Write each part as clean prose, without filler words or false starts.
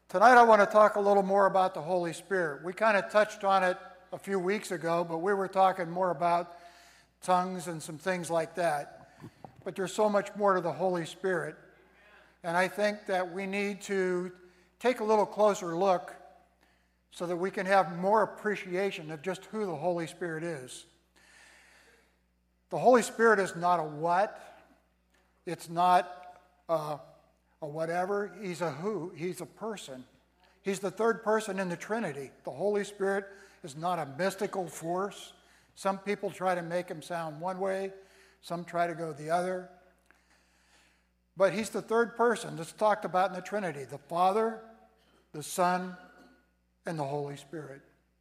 Tonight I want to talk a little more about the Holy Spirit. We kind of touched on it a few weeks ago, but we were talking more about tongues and some things like that. But there's so much more to the Holy Spirit. And I think that we need to take a little closer look so that we can have more appreciation of just who the Holy Spirit is. The Holy Spirit is not a what. It's not a whatever. He's a who. He's a person. He's the third person in the Trinity. The Holy Spirit is not a mystical force. Some people try to make him sound one way. Some try to go the other. But he's the third person that's talked about in the Trinity. The Father, the Son, and the Holy Spirit.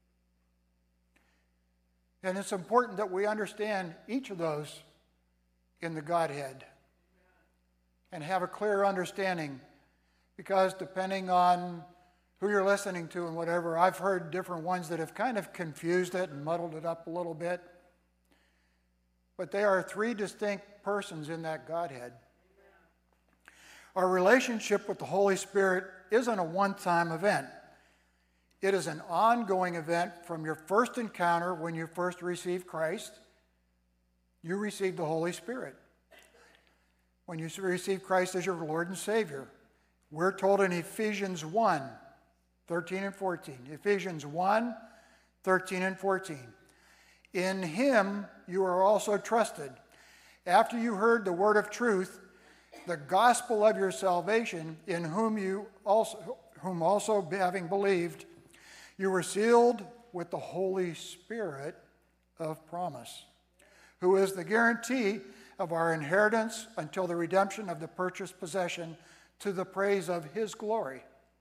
And it's important that we understand each of those in the Godhead and have a clear understanding, because depending on who you're listening to and whatever, I've heard different ones that have kind of confused it and muddled it up a little bit. But they are three distinct persons in that Godhead. Our relationship with the Holy Spirit isn't a one-time event. It is an ongoing event from your first encounter when you first received Christ. You received the Holy Spirit. When you received Christ as your Lord and Savior. We're told in Ephesians 1, 13 and 14. Ephesians 1, 13 and 14. In him you are also trusted. After you heard the word of truth, the gospel of your salvation, in whom also having believed, you were sealed with the Holy Spirit of promise, who is the guarantee of our inheritance until the redemption of the purchased possession, to the praise of his glory.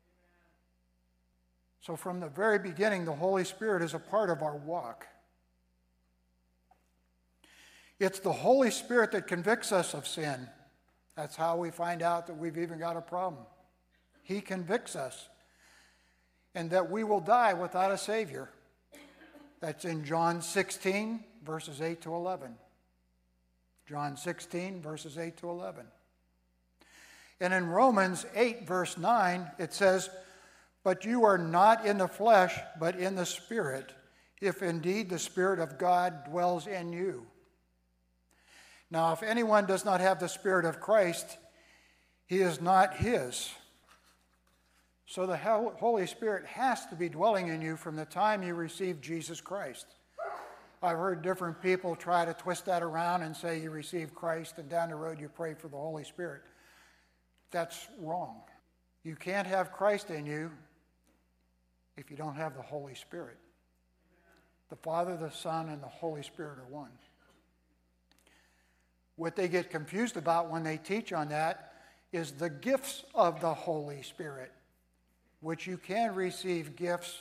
So from the very beginning, the Holy Spirit is a part of our walk. It's the Holy Spirit that convicts us of sin. That's how we find out that we've even got a problem. He convicts us. And that we will die without a Savior. That's in John 16, verses 8 to 11. John 16, verses 8 to 11. And in Romans 8, verse 9, it says, "But you are not in the flesh, but in the Spirit, if indeed the Spirit of God dwells in you." Now, if anyone does not have the Spirit of Christ, he is not his. So the Holy Spirit has to be dwelling in you from the time you receive Jesus Christ. I've heard different people try to twist that around and say you receive Christ and down the road you pray for the Holy Spirit. That's wrong. You can't have Christ in you if you don't have the Holy Spirit. The Father, the Son, and the Holy Spirit are one. What they get confused about when they teach on that is the gifts of the Holy Spirit, which you can receive gifts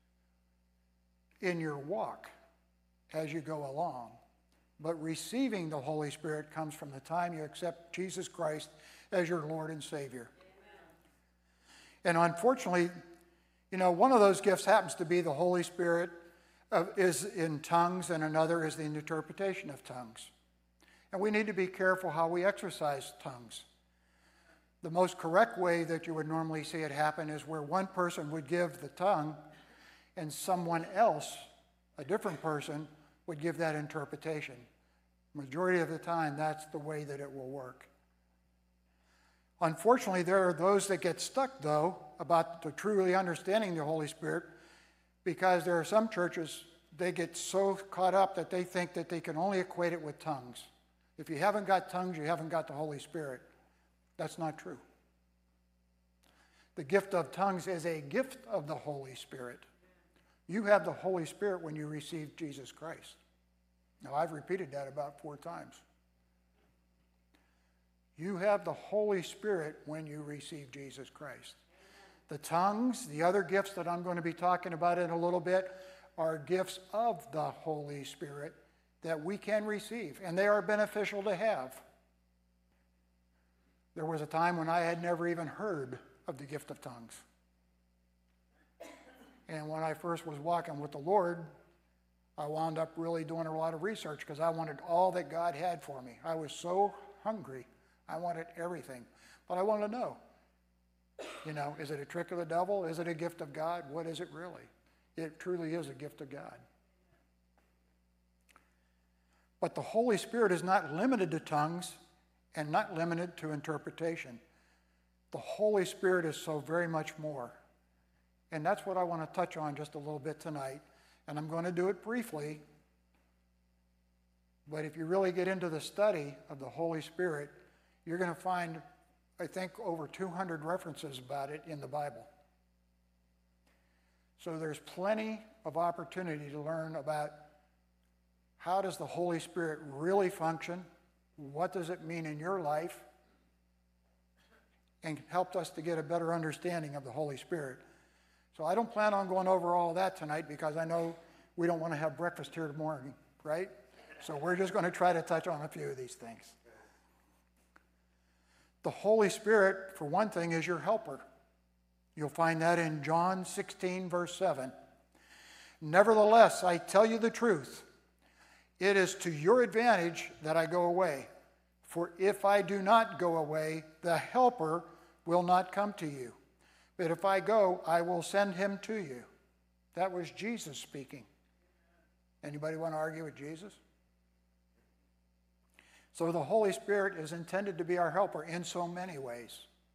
in your walk as you go along. But receiving the Holy Spirit comes from the time you accept Jesus Christ as your Lord and Savior. And unfortunately, one of those gifts happens to be the Holy Spirit is in tongues, and another is the interpretation of tongues. And we need to be careful how we exercise tongues. The most correct way that you would normally see it happen is where one person would give the tongue and someone else, a different person, would give that interpretation. Majority of the time, that's the way that it will work. Unfortunately, there are those that get stuck, though, about the truly understanding the Holy Spirit, because there are some churches, they get so caught up that they think that they can only equate it with tongues. If you haven't got tongues, you haven't got the Holy Spirit. That's not true. The gift of tongues is a gift of the Holy Spirit. You have the Holy Spirit when you receive Jesus Christ. Now, I've repeated that about 4 times. You have the Holy Spirit when you receive Jesus Christ. The tongues, the other gifts that I'm going to be talking about in a little bit, are gifts of the Holy Spirit that we can receive, and they are beneficial to have. There was a time when I had never even heard of the gift of tongues. And when I first was walking with the Lord, I wound up really doing a lot of research because I wanted all that God had for me. I was so hungry. I wanted everything. But I wanted to know, You know, is it a trick of the devil? Is it a gift of God? What is it really? It truly is a gift of God. But the Holy Spirit is not limited to tongues and not limited to interpretation. The Holy Spirit is so very much more. And that's what I want to touch on just a little bit tonight. And I'm going to do it briefly. But if you really get into the study of the Holy Spirit, you're going to find, I think, over 200 references about it in the Bible. So there's plenty of opportunity to learn about how does the Holy Spirit really function, what does it mean in your life, and helped us to get a better understanding of the Holy Spirit. So I don't plan on going over all of that tonight because I know we don't want to have breakfast here tomorrow, right? So we're just going to try to touch on a few of these things. The Holy Spirit, for one thing, is your helper. You'll find that in John 16, verse 7. Nevertheless, I tell you the truth. It is to your advantage that I go away. For if I do not go away, the helper will not come to you. But if I go, I will send him to you. That was Jesus speaking. Anybody want to argue with Jesus? So the Holy Spirit is intended to be our helper in so many ways.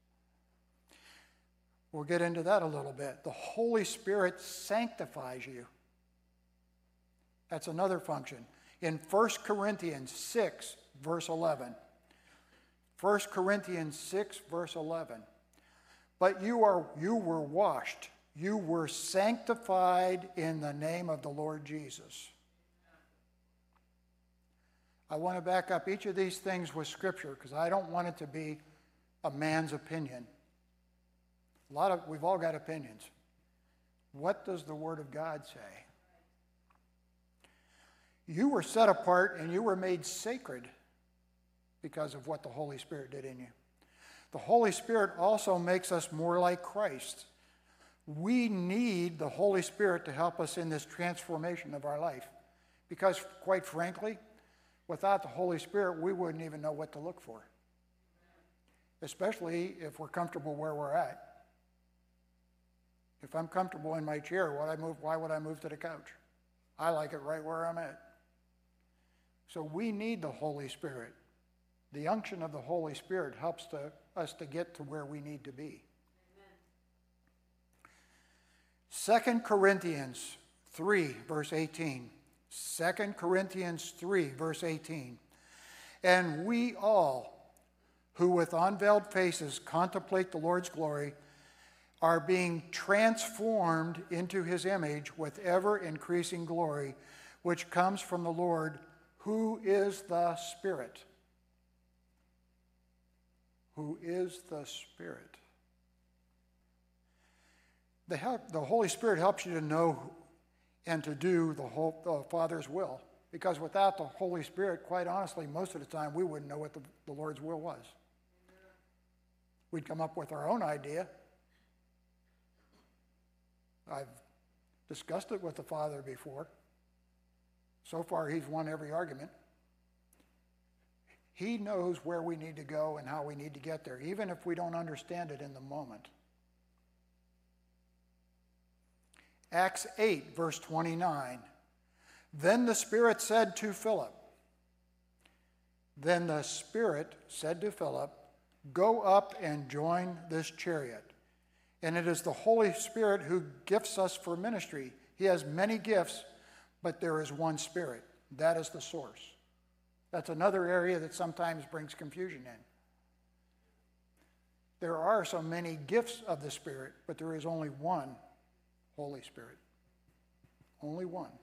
We'll get into that a little bit. The Holy Spirit sanctifies you. That's another function. In 1 Corinthians 6, verse 11. 1 Corinthians 6, verse 11. But you were washed, you were sanctified in the name of the Lord Jesus. I want to back up each of these things with Scripture because I don't want it to be a man's opinion. We've all got opinions. What does the Word of God say? You were set apart and you were made sacred because of what the Holy Spirit did in you. The Holy Spirit also makes us more like Christ. We need the Holy Spirit to help us in this transformation of our life. Because, quite frankly, without the Holy Spirit, we wouldn't even know what to look for. Especially if we're comfortable where we're at. If I'm comfortable in my chair, why would I move to the couch? I like it right where I'm at. So we need the Holy Spirit. The unction of the Holy Spirit helps us to get to where we need to be. Amen. 2 Corinthians 3, verse 18. 2 Corinthians 3, verse 18. And we all, who with unveiled faces contemplate the Lord's glory, are being transformed into his image with ever-increasing glory, which comes from the Lord, who is the Spirit. Who is the Spirit. The Holy Spirit helps you to know and to do the Father's will. Because without the Holy Spirit, quite honestly, most of the time we wouldn't know what the Lord's will was. We'd come up with our own idea. I've discussed it with the Father before. So far, he's won every argument. He knows where we need to go and how we need to get there, even if we don't understand it in the moment. Acts 8, verse 29. Then the Spirit said to Philip, go up and join this chariot. And it is the Holy Spirit who gifts us for ministry. He has many gifts, but there is one Spirit. That is the source. That's another area that sometimes brings confusion in. There are so many gifts of the Spirit, but there is only one Holy Spirit. Only one.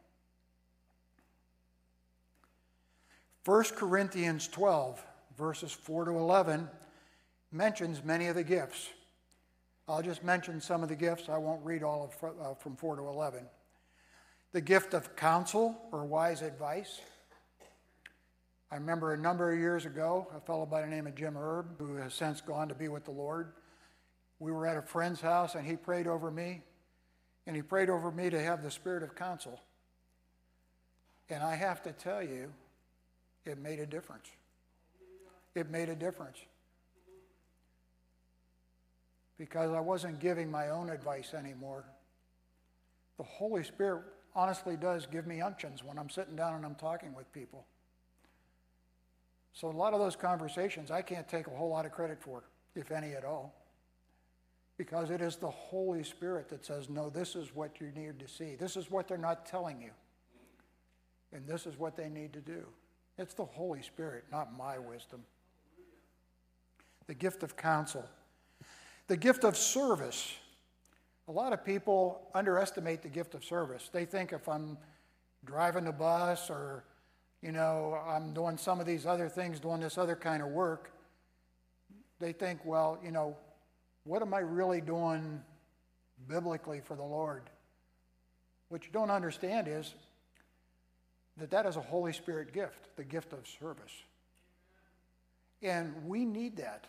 1 Corinthians 12, verses 4 to 11, mentions many of the gifts. I'll just mention some of the gifts. I won't read all of from 4 to 11. The gift of counsel or wise advice. I remember a number of years ago, a fellow by the name of Jim Erb, who has since gone to be with the Lord. We were at a friend's house and he prayed over me. And he prayed over me to have the spirit of counsel. And I have to tell you, it made a difference. It made a difference. because I wasn't giving my own advice anymore. The Holy Spirit honestly does give me unctions when I'm sitting down and I'm talking with people. So a lot of those conversations I can't take a whole lot of credit for, if any at all, because it is the Holy Spirit that says, no, this is what you need to see. This is what they're not telling you. And this is what they need to do. It's the Holy Spirit, not my wisdom. The gift of counsel. The gift of service. A lot of people underestimate the gift of service. They think if I'm driving the bus or, I'm doing some of these other things, doing this other kind of work, they think, well, what am I really doing biblically for the Lord? What you don't understand is that is a Holy Spirit gift, the gift of service. And we need that.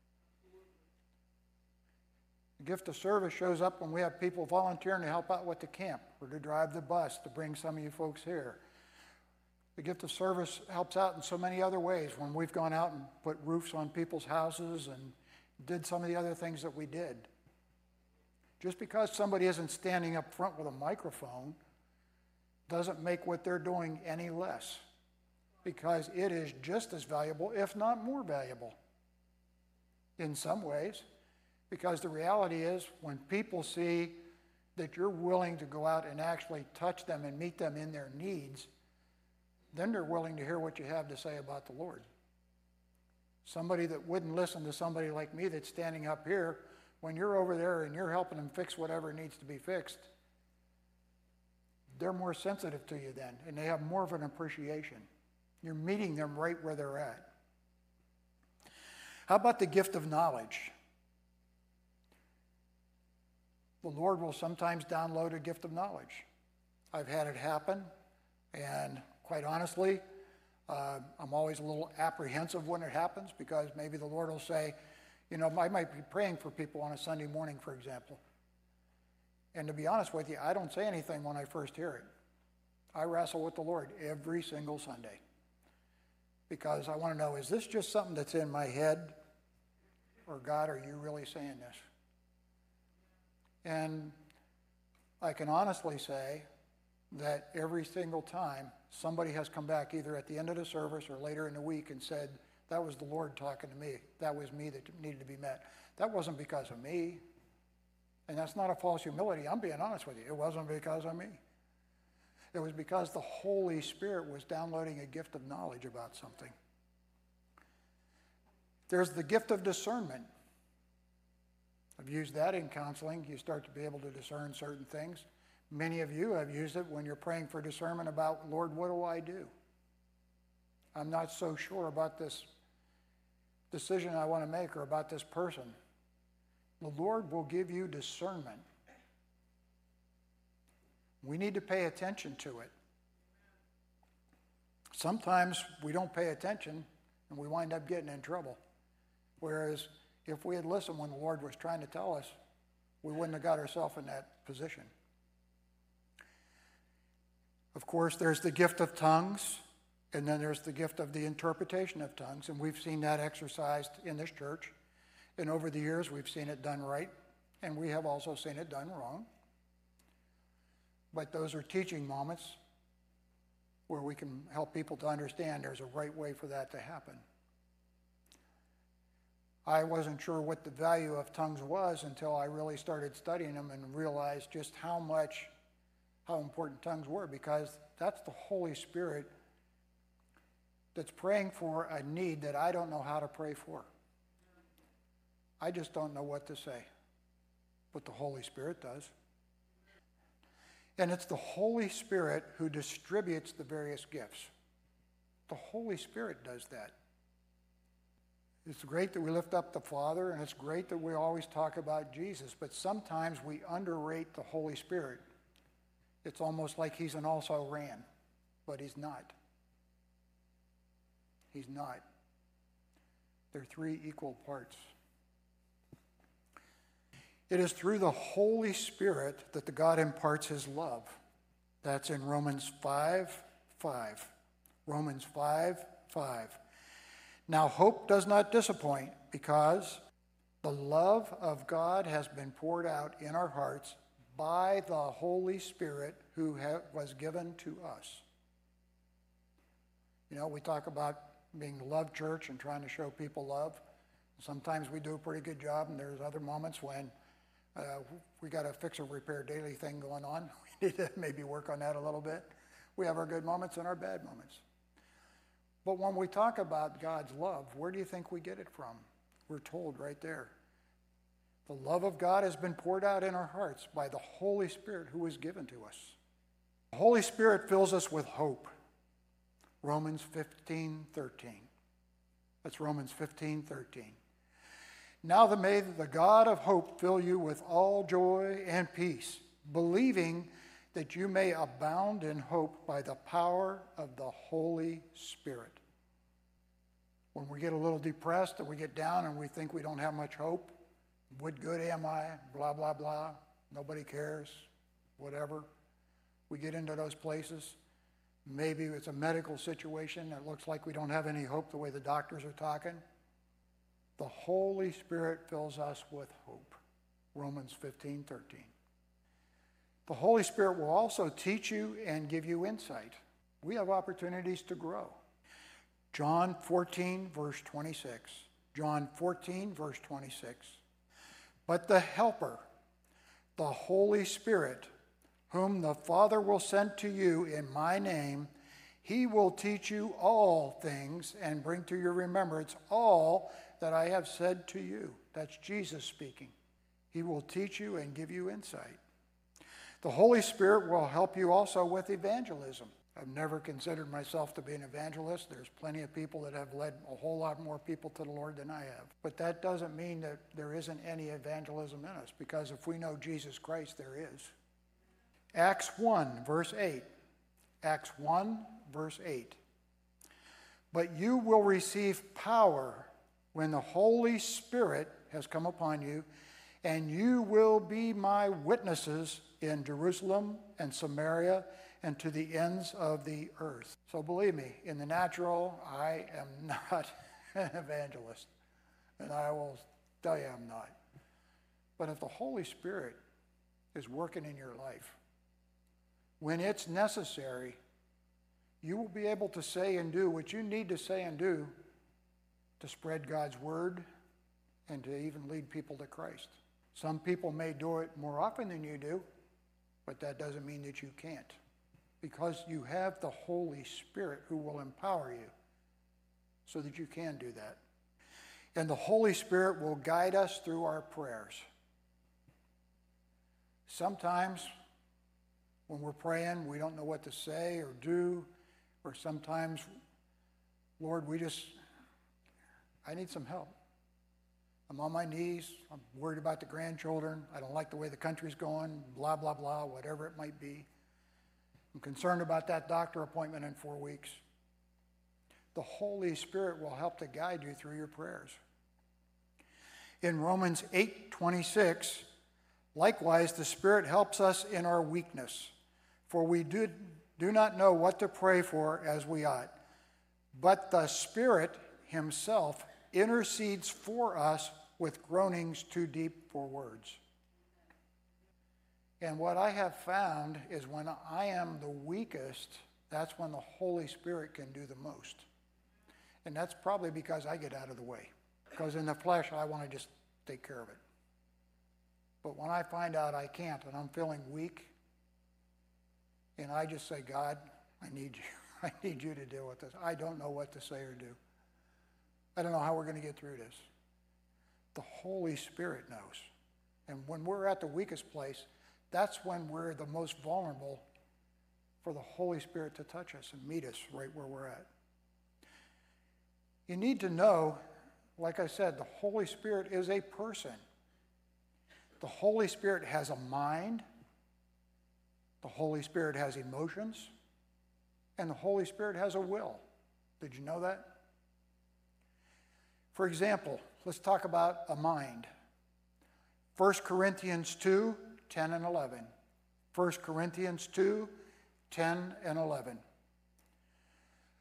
The gift of service shows up when we have people volunteering to help out with the camp or to drive the bus to bring some of you folks here. The gift of service helps out in so many other ways when we've gone out and put roofs on people's houses and did some of the other things that we did. Just because somebody isn't standing up front with a microphone doesn't make what they're doing any less, because it is just as valuable, if not more valuable, in some ways. Because the reality is, when people see that you're willing to go out and actually touch them and meet them in their needs, then they're willing to hear what you have to say about the Lord. Somebody that wouldn't listen to somebody like me that's standing up here, when you're over there and you're helping them fix whatever needs to be fixed, they're more sensitive to you then, and they have more of an appreciation. You're meeting them right where they're at. How about the gift of knowledge? The Lord will sometimes download a gift of knowledge. I've had it happen, and quite honestly, I'm always a little apprehensive when it happens, because maybe the Lord will say, I might be praying for people on a Sunday morning, for example. And to be honest with you, I don't say anything when I first hear it. I wrestle with the Lord every single Sunday, because I want to know, is this just something that's in my head? Or God, are you really saying this? And I can honestly say that every single time somebody has come back either at the end of the service or later in the week and said, that was the Lord talking to me. That was me that needed to be met. That wasn't because of me. And that's not a false humility. I'm being honest with you. It wasn't because of me. It was because the Holy Spirit was downloading a gift of knowledge about something. There's the gift of discernment. I've used that in counseling. You start to be able to discern certain things. Many of you have used it when you're praying for discernment about, Lord, what do I do? I'm not so sure about this decision I want to make or about this person. The Lord will give you discernment. We need to pay attention to it. Sometimes we don't pay attention and we wind up getting in trouble. Whereas if we had listened when the Lord was trying to tell us, we wouldn't have got ourselves in that position. Of course, there's the gift of tongues, and then there's the gift of the interpretation of tongues, and we've seen that exercised in this church. And over the years, we've seen it done right, and we have also seen it done wrong. But those are teaching moments where we can help people to understand there's a right way for that to happen. I wasn't sure what the value of tongues was until I really started studying them and realized just how important tongues were, because that's the Holy Spirit that's praying for a need that I don't know how to pray for. I just don't know what to say, but the Holy Spirit does. And it's the Holy Spirit who distributes the various gifts. The Holy Spirit does that. It's great that we lift up the Father, and it's great that we always talk about Jesus, but sometimes we underrate the Holy Spirit. It's almost like he's an also-ran, but he's not. He's not. They're three equal parts. It is through the Holy Spirit that the God imparts his love. That's in Romans 5:5. Romans 5:5. Now hope does not disappoint, because The love of God has been poured out in our hearts by the Holy Spirit who was given to us. You know, we talk about being the love church and trying to show people love. Sometimes we do a pretty good job, and there's other moments when we got a fix or repair daily thing going on. We need to maybe work on that a little bit. We have our good moments and our bad moments. But when we talk about God's love, where do you think we get it from? We're told right there. The love of God has been poured out in our hearts by the Holy Spirit who was given to us. The Holy Spirit fills us with hope. Romans 15:13. That's Romans 15:13. Now may the God of hope fill you with all joy and peace, believing that you may abound in hope by the power of the Holy Spirit. When we get a little depressed and we get down and we think we don't have much hope, what good am I, blah, blah, blah, nobody cares, whatever. We get into those places. Maybe it's a medical situation that looks like we don't have any hope the way the doctors are talking. The Holy Spirit fills us with hope. Romans 15:13. The Holy Spirit will also teach you and give you insight. We have opportunities to grow. John 14, verse 26. John 14, verse 26. But the Helper, the Holy Spirit, whom the Father will send to you in my name, he will teach you all things and bring to your remembrance all that I have said to you. That's Jesus speaking. He will teach you and give you insight. The Holy Spirit will help you also with evangelism. I've never considered myself to be an evangelist. There's plenty of people that have led a whole lot more people to the Lord than I have. But that doesn't mean that there isn't any evangelism in us, because if we know Jesus Christ, there is. Acts 1, verse 8. Acts 1, verse 8. But you will receive power when the Holy Spirit has come upon you, and you will be my witnesses in Jerusalem and Samaria and to the ends of the earth. So believe me, in the natural, I am not an evangelist, and I will tell you I'm not. But if the Holy Spirit is working in your life, when it's necessary, you will be able to say and do what you need to say and do to spread God's word and to even lead people to Christ. Some people may do it more often than you do, but that doesn't mean that you can't, because you have the Holy Spirit who will empower you so that you can do that. And the Holy Spirit will guide us through our prayers. Sometimes when we're praying, we don't know what to say or do, or sometimes, Lord, I need some help. I'm on my knees. I'm worried about the grandchildren. I don't like the way the country's going, blah, blah, blah, whatever it might be. I'm concerned about that doctor appointment in 4 weeks. The Holy Spirit will help to guide you through your prayers. In Romans 8:26, likewise, the Spirit helps us in our weakness, for we do not know what to pray for as we ought. But the Spirit himself intercedes for us with groanings too deep for words. And what I have found is when I am the weakest, that's when the Holy Spirit can do the most. And that's probably because I get out of the way. Because in the flesh, I want to just take care of it. But when I find out I can't and I'm feeling weak, and I just say, God, I need you. I need you to deal with this. I don't know what to say or do. I don't know how we're going to get through this. The Holy Spirit knows. And when we're at the weakest place, that's when we're the most vulnerable for the Holy Spirit to touch us and meet us right where we're at. You need to know, like I said, the Holy Spirit is a person. The Holy Spirit has a mind. The Holy Spirit has emotions. And the Holy Spirit has a will. Did you know that? For example, let's talk about a mind. 1 Corinthians 2, 10 and 11. 1 Corinthians 2, 10 and 11.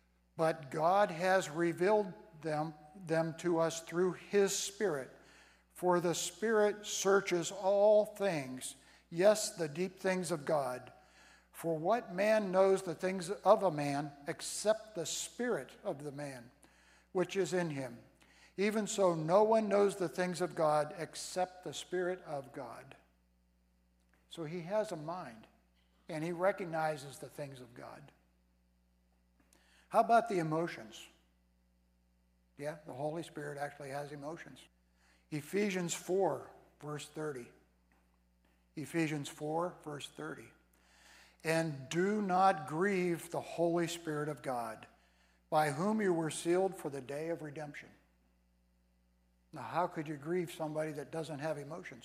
But God has revealed them to us through his Spirit. For the Spirit searches all things, yes, the deep things of God. For what man knows the things of a man except the spirit of the man, which is in him? Even so, no one knows the things of God except the Spirit of God. So he has a mind, and he recognizes the things of God. How about the emotions? Yeah, the Holy Spirit actually has emotions. Ephesians 4, verse 30. Ephesians 4, verse 30. And do not grieve the Holy Spirit of God, by whom you were sealed for the day of redemption. Now, how could you grieve somebody that doesn't have emotions?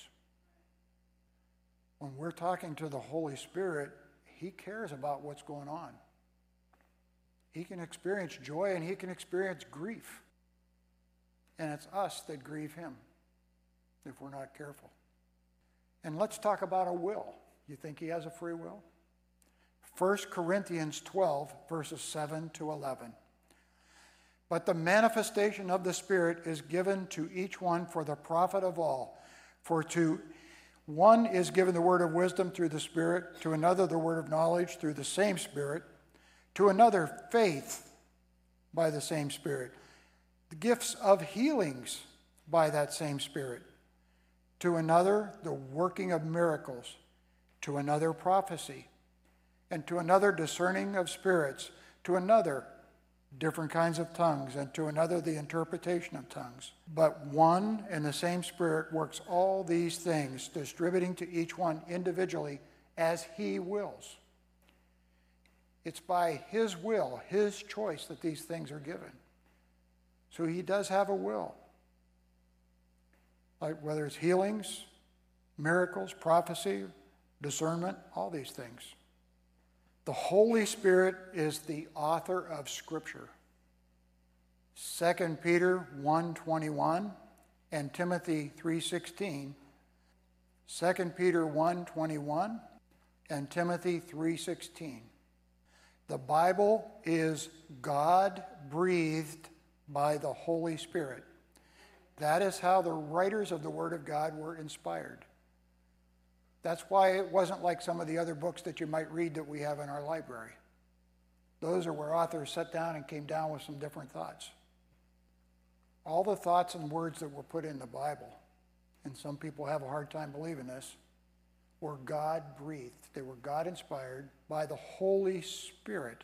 When we're talking to the Holy Spirit, he cares about what's going on. He can experience joy and he can experience grief. And it's us that grieve him if we're not careful. And let's talk about a will. You think he has a free will? 1 Corinthians 12, verses 7 to 11. But the manifestation of the Spirit is given to each one for the profit of all. For to one is given the word of wisdom through the Spirit, to another the word of knowledge through the same Spirit, to another faith by the same Spirit, the gifts of healings by that same Spirit, to another the working of miracles, to another prophecy, and to another discerning of spirits, to another different kinds of tongues, and to another the interpretation of tongues. But one and the same Spirit works all these things, distributing to each one individually as he wills. It's by his will, his choice, that these things are given. So he does have a will. Like whether it's healings, miracles, prophecy, discernment, all these things. The Holy Spirit is the author of Scripture. 2 Peter 1:21 and Timothy 3:16. 2 Peter 1:21 and Timothy 3:16. The Bible is God-breathed by the Holy Spirit. That is how the writers of the Word of God were inspired. That's why it wasn't like some of the other books that you might read that we have in our library. Those are where authors sat down and came down with some different thoughts. All the thoughts and words that were put in the Bible, and some people have a hard time believing this, were God-breathed. They were God-inspired by the Holy Spirit,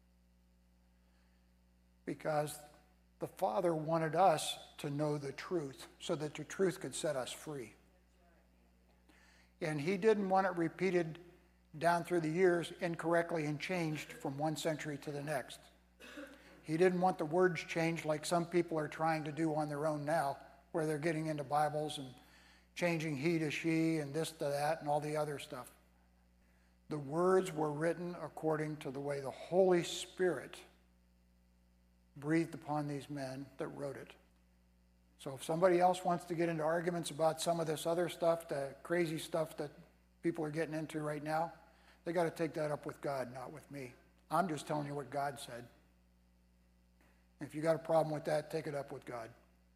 because the Father wanted us to know the truth so that the truth could set us free. And he didn't want it repeated down through the years incorrectly and changed from one century to the next. He didn't want the words changed like some people are trying to do on their own now, where they're getting into Bibles and changing he to she and this to that and all the other stuff. The words were written according to the way the Holy Spirit breathed upon these men that wrote it. So if somebody else wants to get into arguments about some of this other stuff, the crazy stuff that people are getting into right now, they got to take that up with God, not with me. I'm just telling you what God said. If you got a problem with that, take it up with God.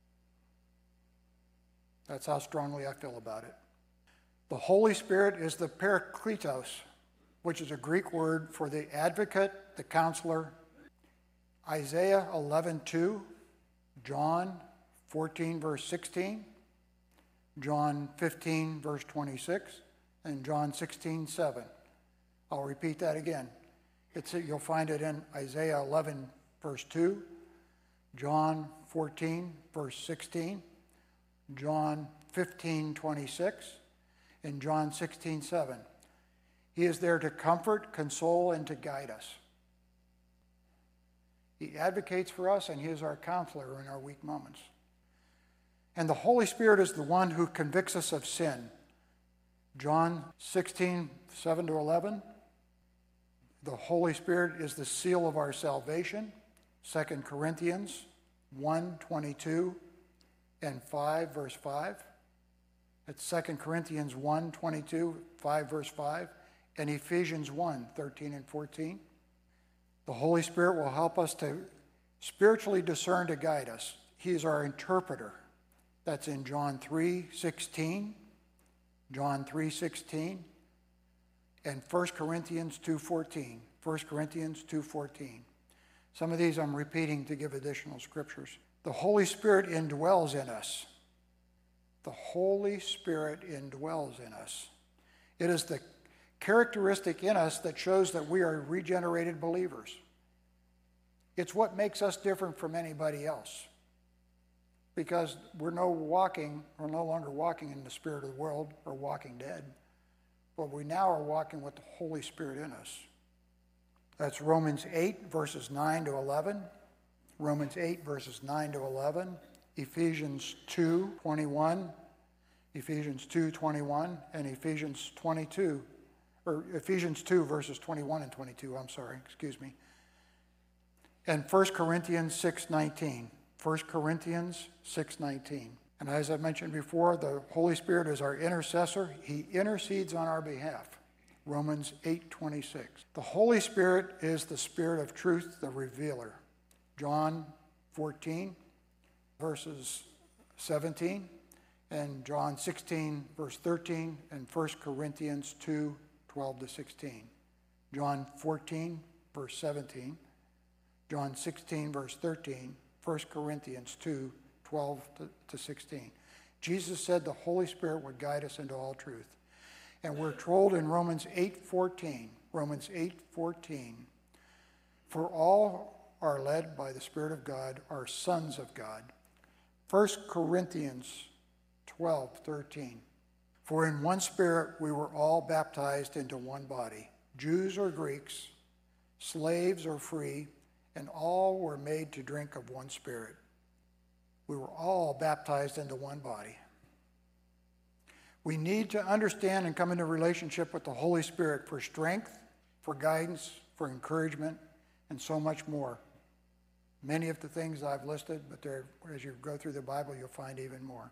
That's how strongly I feel about it. The Holy Spirit is the Parakletos, which is a Greek word for the advocate, the counselor. Isaiah 11:2, John 14, verse 16, John 15, verse 26, and John 16:7. I'll repeat that again. You'll find it in Isaiah 11, verse 2, John 14, verse 16, John 15, 26, and John 16:7. He is there to comfort, console, and to guide us. He advocates for us, and he is our counselor in our weak moments. And the Holy Spirit is the one who convicts us of sin. John 16, 7 to 11. The Holy Spirit is the seal of our salvation. 2 Corinthians 1, 22 and 5, verse 5. It's 2 Corinthians 1, 22, 5, verse 5. And Ephesians 1, 13 and 14. The Holy Spirit will help us to spiritually discern, to guide us. He is our interpreter. That's in John 3:16, John 3:16, and 1 Corinthians 2:14. 1 Corinthians 2:14. Some of these I'm repeating to give additional scriptures. The Holy Spirit indwells in us. The Holy Spirit indwells in us. It is the characteristic in us that shows that we are regenerated believers. It's what makes us different from anybody else. Because we're no longer walking in the spirit of the world or walking dead, but we now are walking with the Holy Spirit in us. That's Romans 8, verses 9 to 11. Romans 8, verses 9 to 11. Ephesians 2:21. Ephesians 2:21 and Ephesians 22, or Ephesians 2, verses 21 and 22, and 1 Corinthians 6:19. 1 Corinthians 6:19. And as I mentioned before, the Holy Spirit is our intercessor. He intercedes on our behalf. Romans 8:26. The Holy Spirit is the Spirit of truth, the revealer. John 14, verses 17, and John 16, verse 13, and 1 Corinthians 2, 12 to 16. John 14, verse 17, John 16, verse 13, 1 Corinthians 2, 12 to 16. Jesus said the Holy Spirit would guide us into all truth. And we're told in Romans 8:14, for all are led by the Spirit of God, are sons of God. 1 Corinthians 12:13, for in one Spirit we were all baptized into one body, Jews or Greeks, slaves or free, and all were made to drink of one Spirit. We were all baptized into one body. We need to understand and come into relationship with the Holy Spirit for strength, for guidance, for encouragement, and so much more. Many of the things I've listed, but as you go through the Bible, you'll find even more.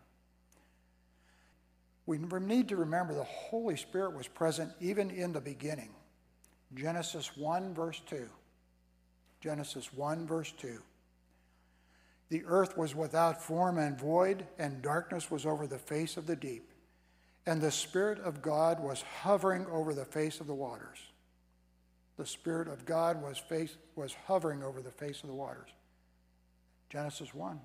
We need to remember the Holy Spirit was present even in the beginning. Genesis 1, verse 2. Genesis 1, verse 2. The earth was without form and void, and darkness was over the face of the deep. And the Spirit of God was hovering over the face of the waters. The Spirit of God was hovering over the face of the waters. Genesis 1.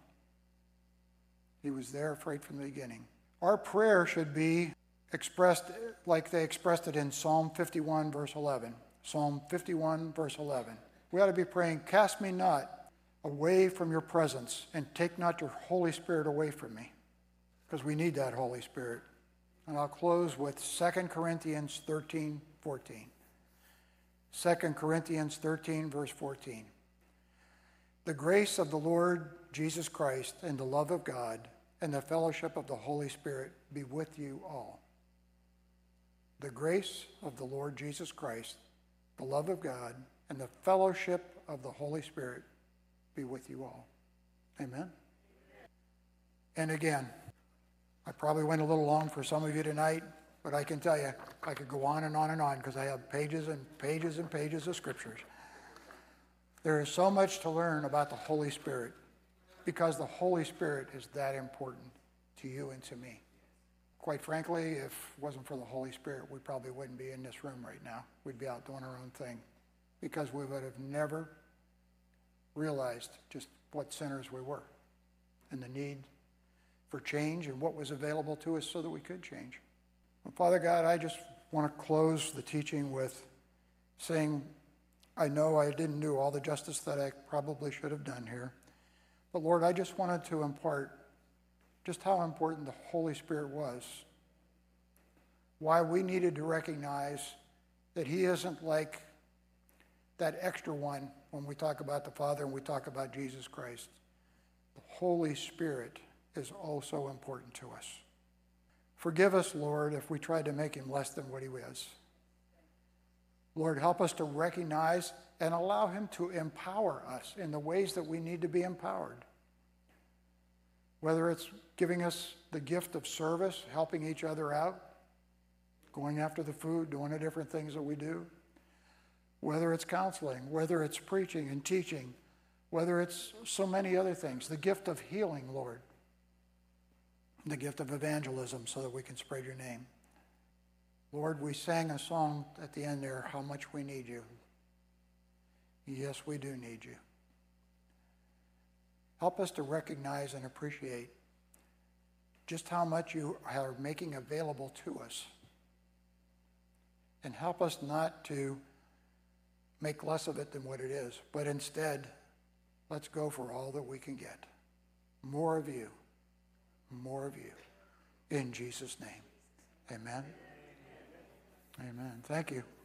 He was there right from the beginning. Our prayer should be expressed like they expressed it in Psalm 51, verse 11. Psalm 51, verse 11. We ought to be praying, cast me not away from your presence, and take not your Holy Spirit away from me, because we need that Holy Spirit. And I'll close with 2 Corinthians 13, 14. 2 Corinthians 13, verse 14. The grace of the Lord Jesus Christ and the love of God and the fellowship of the Holy Spirit be with you all. The grace of the Lord Jesus Christ, the love of God, and the fellowship of the Holy Spirit be with you all. Amen? And again, I probably went a little long for some of you tonight, but I can tell you, I could go on and on and on because I have pages and pages and pages of scriptures. There is so much to learn about the Holy Spirit because the Holy Spirit is that important to you and to me. Quite frankly, if it wasn't for the Holy Spirit, we probably wouldn't be in this room right now. We'd be out doing our own thing because we would have never realized just what sinners we were and the need for change and what was available to us so that we could change. Well, Father God, I just want to close the teaching with saying, I know I didn't do all the justice that I probably should have done here, but Lord, I just wanted to impart just how important the Holy Spirit was, why we needed to recognize that he isn't like that extra one when we talk about the Father and we talk about Jesus Christ. The Holy Spirit is also important to us. Forgive us, Lord, if we tried to make him less than what he is. Lord, help us to recognize and allow him to empower us in the ways that we need to be empowered. Whether it's giving us the gift of service, helping each other out, going after the food, doing the different things that we do. Whether it's counseling, whether it's preaching and teaching, whether it's so many other things. The gift of healing, Lord. the gift of evangelism so that we can spread your name. Lord, we sang a song at the end there, how much we need you. Yes, we do need you. Help us to recognize and appreciate just how much you are making available to us. And help us not to make less of it than what it is, but instead, let's go for all that we can get. More of you. More of you. In Jesus' name. Amen. Amen. Thank you.